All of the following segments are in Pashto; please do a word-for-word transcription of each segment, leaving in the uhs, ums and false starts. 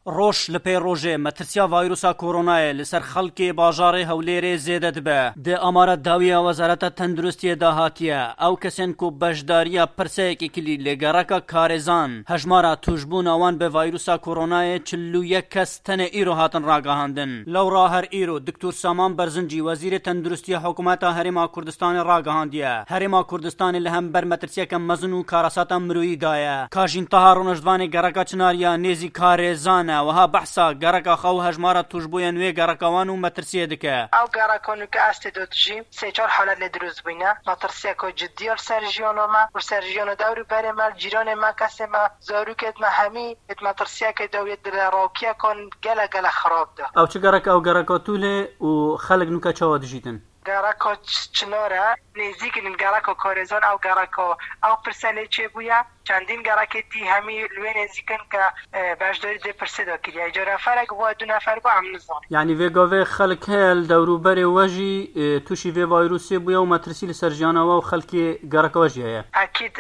روش لپی روژه مترسیا وایروسا کورونای لسر خلکی باجار هولیر زیده دبه ده امارت داویه وزارت تندرستی دهاتیه او کسین کو بشداریا پرسه کی کلی لگرکا کارزان هجمارا توجبون آوان به وایروسا کورونای چلو یک کس تن ایرو هاتن راگهاندن لورا هر ایرو دکتور سامان برزنجی وزیر تندرستی حکومت هرما کردستان راگهاندیه هرما کردستان لهم بر مترسیا کم مزنو کاراساتا مروی دایه کاجین تهارون جدوان گرکا چناریا نیزی کارزان وها بحثا گرکا خو هجمارا توجبوی نوی گرکاوانو مترسیه دکه او گرکانو که استدوتجی سه چهار حالت لدروز بینه مترسیه که جدی سرجیانو ما و سرجیانو دورو بره ما جیران ما کسی ما زاروکت ما همی ات مترسیه که دویت در راکیه کن گله گله خراب ده او چه گرکا او گرکا طوله و خلق نوکا چوا دجیتن گرکا چناره نزدیک گرکا کارزان او گرکا او پرسنه چه بویا چندین گرکتی همی لوی نزدیکن که باشداری ده پرسه دا کلیه اجا نفرک و دو نفر با هم نزان یعنی ویگاوه خلق هل دورو بری وجی توشی وی وایروسی بویا و مترسی لسرجانا و خلقی گرکا وجی هیا اکید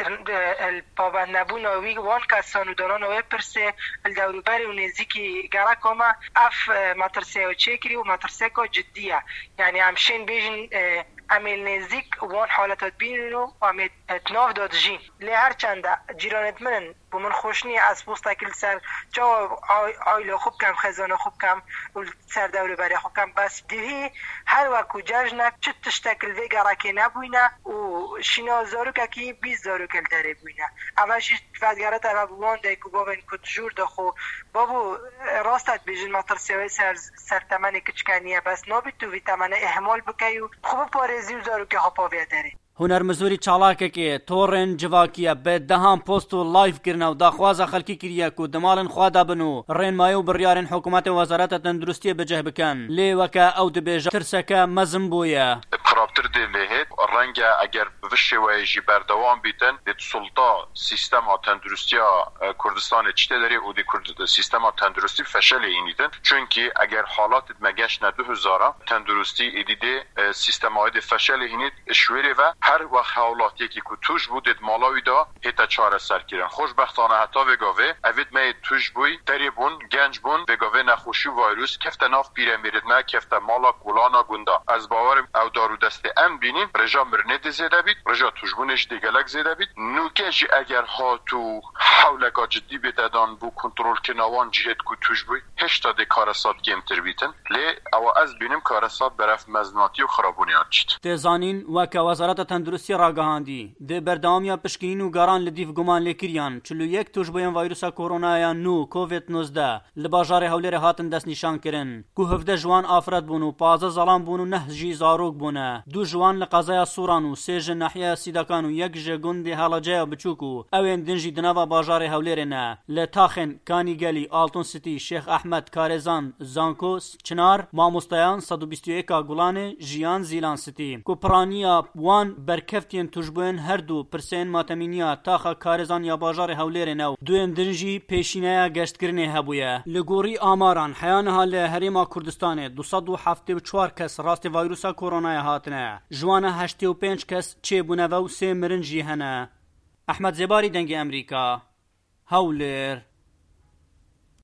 الپابند نبون وی وان کسانو دانان و پرسه الدورو بری و نزدیکی گرکا ما اف مترسه و چکری و مترسه که جدیه یعنی همشین بیجن امیل نزدیک وان حالتات بینو و امیل اتناف داد جین لی هر چنده جیرانت من و من خوشنی از پوستا کل سر جا آیلا خوب کم خزانه خوب کم و سر دور بری خوب کم بس دیوی هر وکو جاجنک چه تشتکل وی گرکی نبوینه و شینا زارو که کی بیز زارو کل داره بوینه اوشی فدگرت اوه بوان دیکو بابن کت جور دا خو بابو راستت بیجن مطرسی های سر, سر تمن کچکنیه بس نابید تو وی تمن احمال بکیو خوب پارزی و زارو که خپاویه داره هنر مزوری چالاکه که تورن جواکیه به دهان پست و لایف کرنه و داخوازه خلکی کریه که دمالن خواده بنو رین مایو بریارن حکومت وزارت تندرستی بجه بکن لی وکا او دبیجه ترسکه مزم بویه خرابتر دی لیهید رنگ اگر بوشه ویجی بردوام بیتن دی سلطا سیستم تندرستی کردستان چته داری و دی سیستم تندرستی فشل اینیدن چونکه اگر حالات مگش نه دو هزاره تندرستی ایدیده سیستم های دی فشل اینید شویره و هر وقت حالاتی که توش بودید مالاوی دا هیتا چاره سر کردن خوشبختانه حتی وگاوه اوید می توش بوی تری بون گنج بون وگاوه نخوشی ویروس کفت ناف پیره میرد نه کفت مالا گولانا گوندا از باور او دارو دست ام بینیم رجا مرنه زیده بید رجا توش بونش دیگلک زیده بید نوکش اگر ها تو حولکا جدی بدادان بو کنترل کنوان جهت کو توش بوی هشتا دی کارسات گمتر بیتن لی او از بینیم کارسات برف مزناتی و خرابونی آنچید تزانین وکا وزارت تندرستی راگهاندی ده بردامیا پشکین و گاران لدیف گمان لکریان چلو یک توش بوین وایروسا کورونایا نو کووید نوزده لباجار هولیر هاتن دست نشان کرن کو هفده جوان آفرد بونو پازه زلان بونو نه جی زاروک بونه دو جوان لقضایا سورانو سیج ناحیه سیداکانو یک جگوندی حالاجه بچوکو اوین دنجی دنوا باجار هولیر نه لتاخن کانی گلی آلتون سیتی شیخ احمد کارزان زانکوس چنار ماموستایان صد و بیست و یک گولان جیان زیلان سیتی کو پرانیا وان برکفتین توجبوین هر دو پرسین ماتمینیا تاخا کارزان یا باجار هولیر نو دوین دنجی پیشینه گشتگرنه هبویه لگوری آماران حیانها لهریما کردستان دوصد و هفتاد و چهار کس راست وایروسا کورونای هاتنه جوانه هشتاد و پنج کس چه بونه و سه مرنجی هنه احمد زباری دنگ امریکا هولیر